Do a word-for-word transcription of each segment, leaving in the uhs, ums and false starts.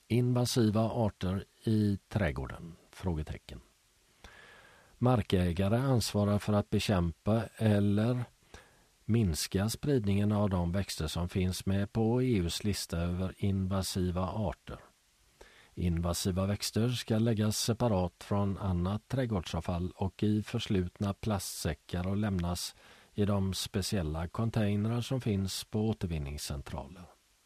Invasiva arter i trädgården? Frågetecken. Markägare ansvarar för att bekämpa eller minska spridningen av de växter som finns med på E U:s lista över invasiva arter. Invasiva växter ska läggas separat från annat trädgårdsavfall och i förslutna plastsäckar och lämnas i de speciella containrar som finns på återvinningscentraler.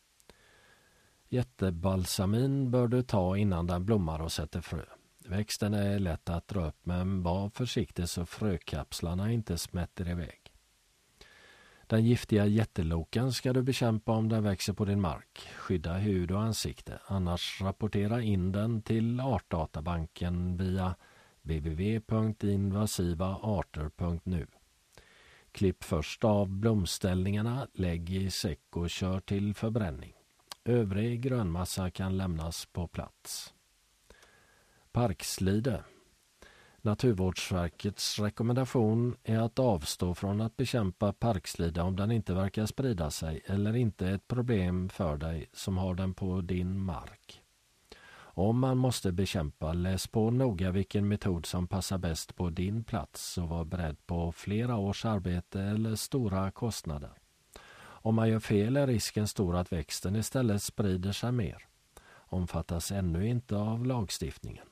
Jättebalsamin bör du ta innan den blommar och sätter frö. Växten är lätt att dra upp, men var försiktig så frökapslarna inte smätter iväg. Den giftiga jättelokan ska du bekämpa om den växer på din mark. Skydda hud och ansikte, annars rapportera in den till Artdatabanken via w w w punkt invasiva arter punkt nu. Klipp först av blomställningarna, lägg i säck och kör till förbränning. Övrig grönmassa kan lämnas på plats. Parkslide. Naturvårdsverkets rekommendation är att avstå från att bekämpa parkslide om den inte verkar sprida sig eller inte är ett problem för dig som har den på din mark. Om man måste bekämpa, läs på noga vilken metod som passar bäst på din plats och var beredd på flera års arbete eller stora kostnader. Om man gör fel är risken stor att växten istället sprider sig mer. Omfattas ännu inte av lagstiftningen.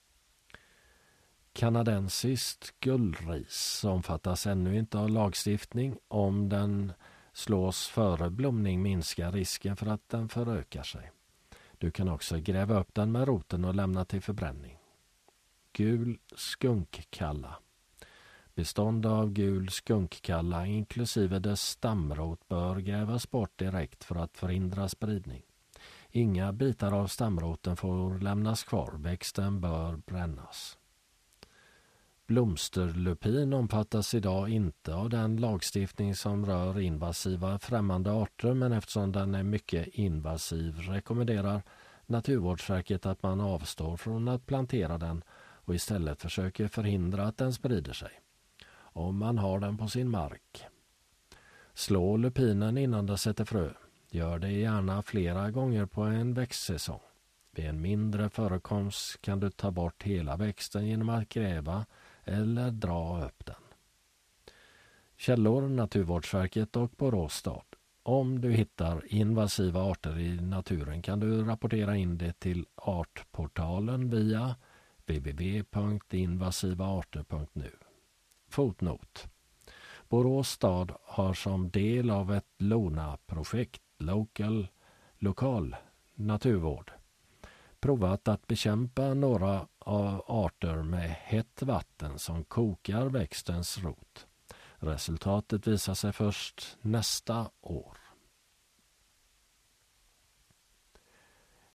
Kanadensiskt gullris omfattas ännu inte av lagstiftning. Om den slås före blomning minskar risken för att den förökar sig. Du kan också gräva upp den med roten och lämna till förbränning. Gul skunkkalla. Bestånd av gul skunkkalla inklusive dess stamrot bör grävas bort direkt för att förhindra spridning. Inga bitar av stamroten får lämnas kvar. Växten bör brännas. Blomsterlupin omfattas idag inte av den lagstiftning som rör invasiva främmande arter, men eftersom den är mycket invasiv rekommenderar Naturvårdsverket att man avstår från att plantera den och istället försöker förhindra att den sprider sig. Om man har den på sin mark. Slå lupinen innan den sätter frö. Gör det gärna flera gånger på en växtsäsong. Vid en mindre förekomst kan du ta bort hela växten genom att gräva eller dra upp den. Källor: Naturvårdsverket och Borås stad. Om du hittar invasiva arter i naturen kan du rapportera in det till Artportalen via w w w punkt invasiva arter punkt nu. Fotnot. Borås stad har som del av ett LONA-projekt, Local, lokal naturvård, provat att bekämpa några av arter med hett vatten som kokar växtens rot. Resultatet visar sig först nästa år.